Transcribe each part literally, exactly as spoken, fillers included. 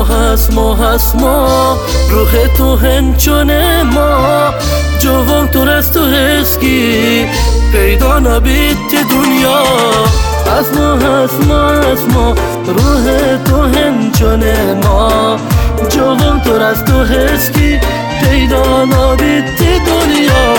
ما هست ما هست ما روح تو هنچونه ما جوان تو رست و هسکی پیدا نبید دنیا هست ما هست ما هست ما روح تو هنچونه ما جوان تو رست و هسکی پیدا نبید دنیا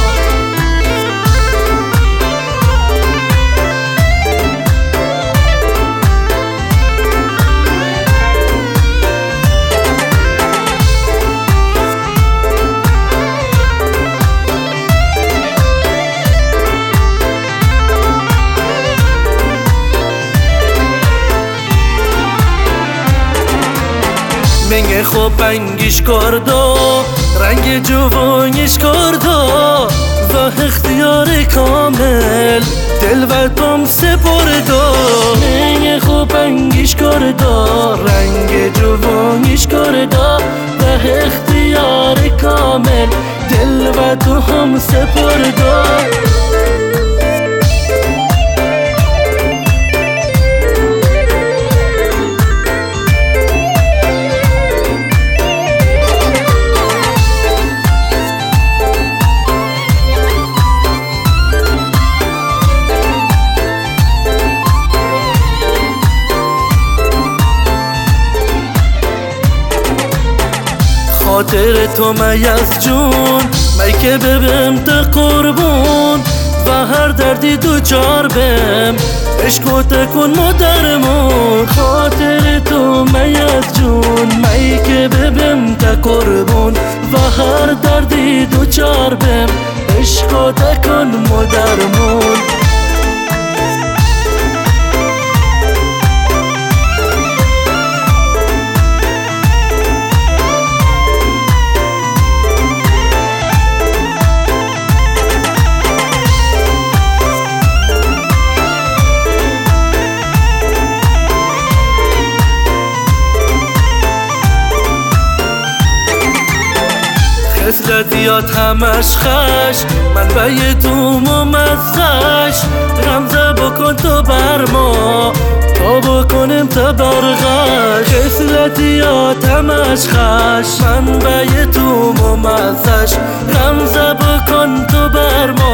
منگ خوب انگیش کردا رنگ جوانیش کردا و اختیار کامل دل و تم سپردا منگ خوب انگیش کردا رنگ جوانیش کردا و اختیار کامل دل و تو هم سپردا خاطر تو می از جون می که ببم تا قربون و هر دردی دو چار بم عشق و تکن مادرمون خاطر تو می از جون می که ببم تا قربون و هر دردی دو چار بم عشق و تکن مادرمون خصلتیات همش خش من به تو ممزش غمزه بکن تو بر ما تا بکنم تا برغش خصلتیات همش خش من به تو ممزش غمزه بکن تو بر ما